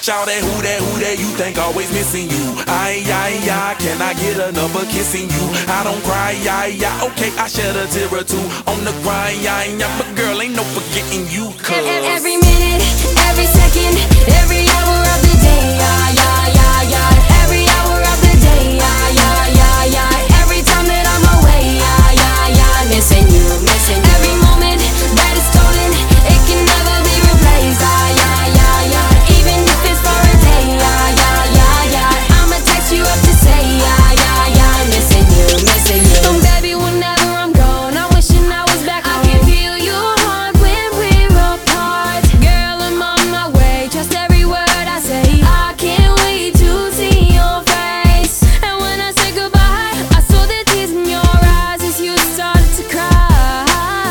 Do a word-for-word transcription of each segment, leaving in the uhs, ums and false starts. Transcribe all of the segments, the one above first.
Shout that, who that, who that you think always missing you. Ay, ay, ay, can I get another kissing you? I don't cry, ay, ay, okay, I shed a tear or two on the grind, ay, ay, but girl, ain't no forgetting you, cause every minute, every second, every hour of the day, ay, ay, ay, ay. Every hour of the day, ay, ay, ay, ay. Every time that I'm away, ay, ay, ay. Missing you, missing you. Every moment that is stolen, it can never be replaced, ay, ay, ay, ay. Even if it's for a day, ay, ay, ay, ay. I'ma text you up to say, ay, ay, ay. Missing you, missing you. Oh baby, whenever I'm gone, I'm wishing I was back home. I can feel your heart when we're apart. Girl, I'm on my way, trust every word I say. I can't wait to see your face. And when I say goodbye, I saw the tears in your eyes as you started to cry.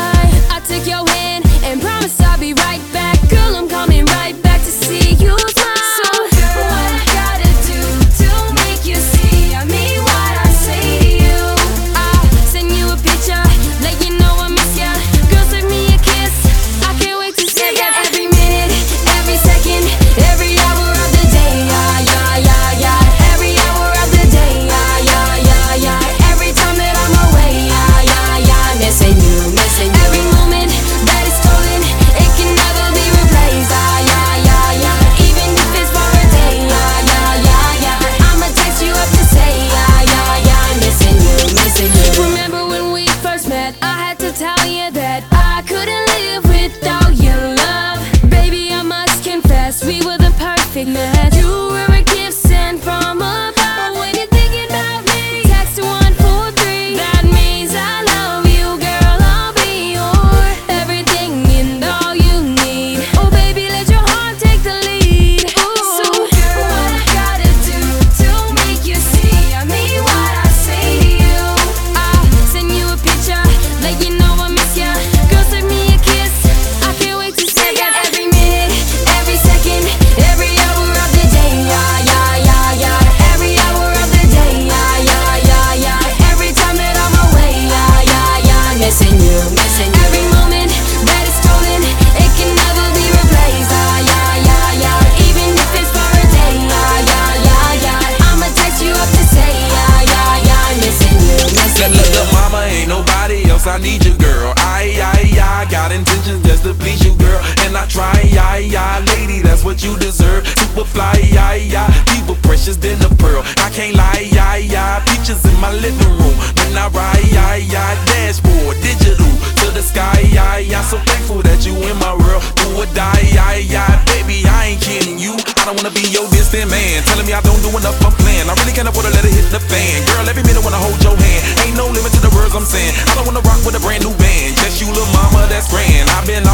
I took your hand and promised I'll be right back. Girl, I'm coming right back to see you smile. So girl, what I gotta do to make you see I mean what I say to you? I'll send you a picture, let you know I miss ya. Girl, send me a kiss, I can't wait to see ya. Every minute, every second, every hour of the day, ay, ay, ay, ay. Every hour of the day, ay, ay, ay, ay. Every time that I'm away, ay, ay, ay. Missing you, missing you. Every moment that is stolen, it can never be replaced, ay, ay, ay, ay. Even if it's for a day, ay, ay, ay, ay. I'ma text you up to say, ay, ay, ay. Missing you, missing you. Remember when we first met, I had to tell you that I couldn't live without your love. Baby, I must confess, we were the perfect match. You were a gift sent from above. When you're thinking about me, text one four three. That means I love you, girl. I'll be your everything and all you need. Oh baby, let your heart take the lead. Ooh. So girl, what I gotta do to make you see I mean what I say to you? I'll send you a picture, let you know I miss ya. Girl, send me a kiss, I can't wait to see ya. Every minute, every second, every hour of the day, ay, ay, ay, ay. Every hour of the day, ay, ay, ay, ay. Every time that I'm away, ay, ay, ay. Missing you, missing you. Every moment that is stolen, it can never be replaced, ay, ay, ay, ay. Even if it's for a day, ay, ay, ay, ay. I'ma text you up to say, ay, ay, ay. Missing you, missing look, you. look, mama, ain't nobody else, I need you, girl. Ay, ay, ay, got intentions just to please you, girl. And I try, ay, ay, lady, that's what you deserve. Super fly, ay, ay, people precious than a pearl. I can't lie, ay, ay, pictures in my living room. When I ride, ay, ay, dashboard, digital to the sky, ay, ay. So thankful that you in my world, do or die, ay, ay. Baby, I ain't kidding you, I don't wanna be your distant man. Telling me I don't do enough, I'm playing. I really can't afford to let it hit the fan. Girl, every minute wanna hold your hand. Ain't no limit to the words I'm saying. I don't wanna rock with a brand new band. Just you, little mama, that's grand. I've been